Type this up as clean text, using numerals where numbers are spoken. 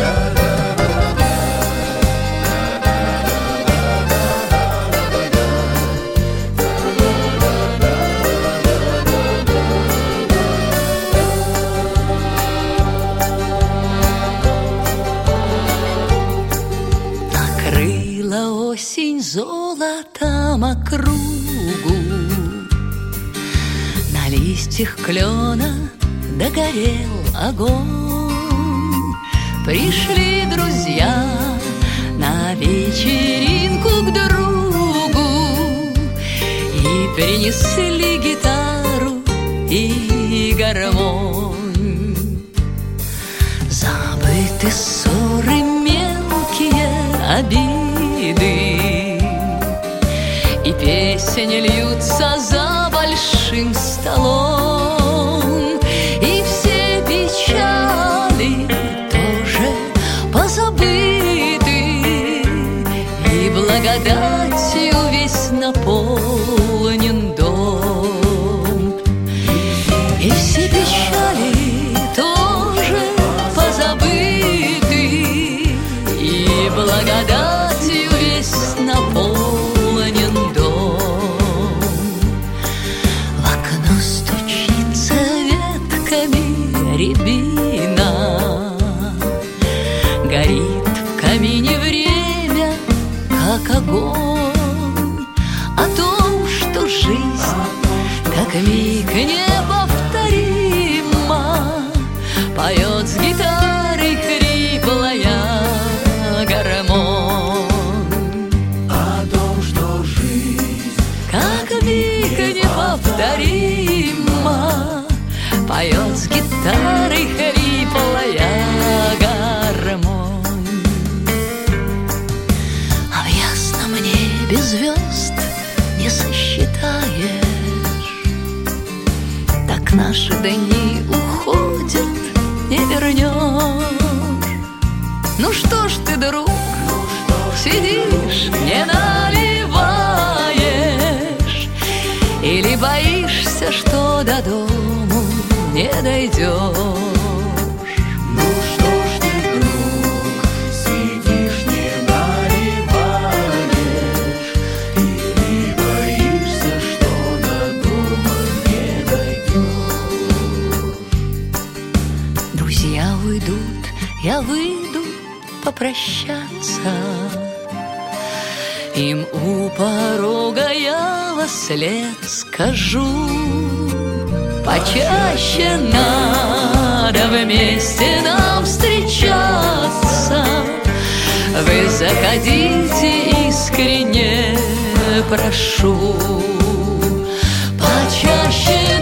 Осень золотом округу, на листьях клена догорел огонь. Пришли друзья на вечеринку к другу и принесли гитару и гармонь. Забыты ссоры, мелкие обиды, и песни льются за большим столом, и все печали тоже позабыты, и благодатью весь наполнен дом. И все печали тоже позабыты, и благодатью весь наполнен дом. В окно стучится ветками рябина, горит в камине время, как огонь. О том, что жизнь, как миг неповторима, поет с гитарой хриплая гармонь. О том, что жизнь, как миг неповторима, поет с гитарой хриплая гармонь. А в ясном небе звезд не сосчитаешь, так наши дни уходят, не вернешь. Ну что ж ты, друг, сидишь, не наливаешь, или боишься, что до дому не дойдешь? ну что ж ты, друг, сидишь, не наливаешь, или боишься, что до дома не дойдешь? Друзья уйдут, я выйду попрощаться, им у порога я во след скажу: почаще надо вместе нам встречаться. Вы заходите, искренне прошу, почаще